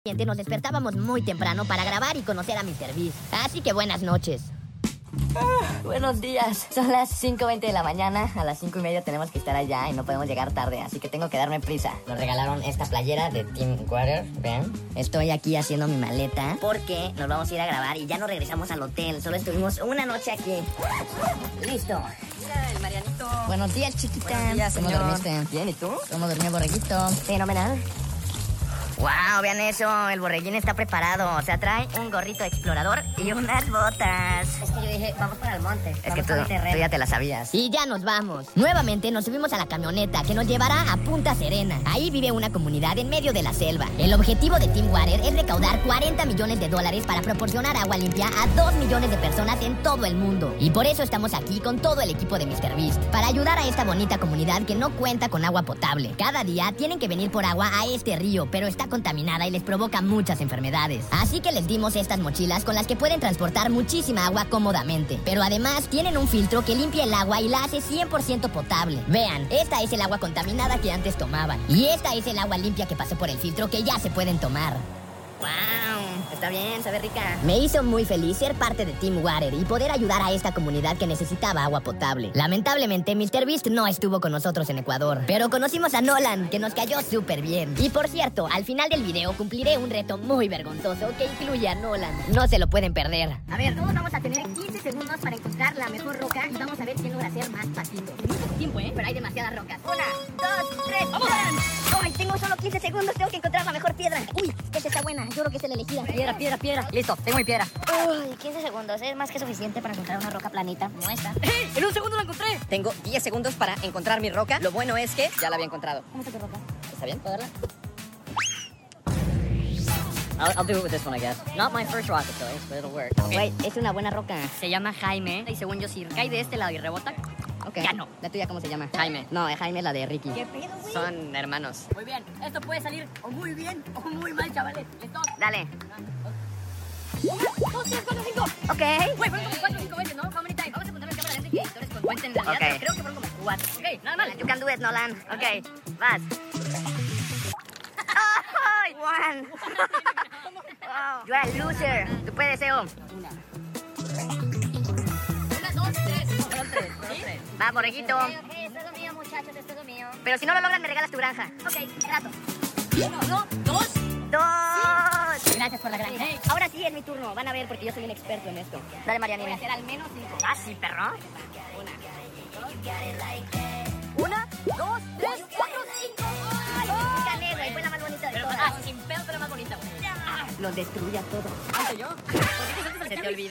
Nos despertábamos muy temprano para grabar y conocer a MrBeast. Así que buenas noches. Buenos días, son las 5:20 de la mañana. A las 5:30 tenemos que estar allá y no podemos llegar tarde, así que tengo que darme prisa. Nos regalaron esta playera de Team Water, vean. Estoy aquí haciendo mi maleta porque nos vamos a ir a grabar y ya no regresamos al hotel. Solo estuvimos una noche aquí. Listo. Mira, el Marianito. Buenos días, chiquita. Buenos días, ¿Cómo señor. dormiste? Bien, ¿y tú? ¿Cómo durmió Borreguito? Fenomenal. Wow, vean eso, el borreguín está preparado. O sea, trae un gorrito explorador y unas botas. Es que yo dije, vamos para el monte. Es que tú ya te la sabías. Y ya nos vamos. Nuevamente nos subimos a la camioneta que nos llevará a Punta Serena. Ahí vive una comunidad en medio de la selva. El objetivo de Team Water es recaudar $40 millones para proporcionar agua limpia a 2 millones de personas en todo el mundo. Y por eso estamos aquí con todo el equipo de MrBeast, para ayudar a esta bonita comunidad que no cuenta con agua potable. Cada día tienen que venir por agua a este río, pero está contaminada y les provoca muchas enfermedades. Así que les dimos estas mochilas con las que pueden transportar muchísima agua cómodamente. Pero además tienen un filtro que limpia el agua y la hace 100% potable. Vean, esta es el agua contaminada que antes tomaban. Y esta es el agua limpia que pasó por el filtro que ya se pueden tomar. ¡Wow! Está bien, sabe rica. Me hizo muy feliz ser parte de Team Water y poder ayudar a esta comunidad que necesitaba agua potable. Lamentablemente, MrBeast no estuvo con nosotros en Ecuador, pero conocimos a Nolan, que nos cayó súper bien. Y por cierto, al final del video cumpliré un reto muy vergonzoso que incluye a Nolan. No se lo pueden perder. A ver, todos vamos a tener 15 segundos para encontrar la mejor roca y vamos a ver quién logra hacer más pasitos. Muy poco tiempo, pero hay demasiadas rocas. 1, 2, 3, ¡vamos! ¡Ay, tengo solo 15 segundos! Tengo que encontrar la mejor piedra. ¡Uy! Esta está buena. Yo creo que es la elegida. Piedra. Listo, tengo mi piedra. Uy, 15 segundos. Es más que suficiente para encontrar una roca planita. No esta. ¡Hey! En un segundo la encontré. Tengo 10 segundos para encontrar mi roca. Lo bueno es que ya la había encontrado. ¿Cómo está tu roca? ¿Está bien? ¿Puedo verla? I'll do it with this one, I guess. Not my first rocket choice, but it'll work. Güey, es una buena roca. Se llama Jaime. Y según yo, si cae de este lado y rebota, Ok. ya no. ¿La tuya cómo se llama? Jaime. No, Jaime es la de Ricky. ¿Qué pedo, güey? Son hermanos. Muy bien. Esto puede salir o muy bien o muy mal, chavales. ¿Listos? Dale. 1, 2, 3, 4, 5. Ok. Güey, fueron como 4 o 5 veces, ¿no? How many times? Vamos a poner en cámara lenta y que editores cuenten en realidad, Ok. pero creo que fueron como 4. Ok, nada mal. You can do it, Nolan. Ok, vas. ¡Ay! One. Wow. You are a loser. Tú puedes, Eo. 1, 2, 3. Fueron 3. Va, borreguito. Ok, esto es lo mío, muchachos, esto es lo mío. Pero si no lo logran, me regalas tu granja. Ok, trato. 1, 2. 2. Gracias por la granja. Hey. Ahora sí es mi turno. Van a ver porque yo soy un experto en esto. Dale, Marianine. Voy a hacer al menos 5. Ah, sí, perro. 1, 2, 3, 4, 5. Gané, güey. Fue la más bonita de todas. Ah, sin pedo, pero más bonita, güey. Los destruye a todos. ¿Antes yo? ¿Por qué te saltas al Se te Cherry? olvidó.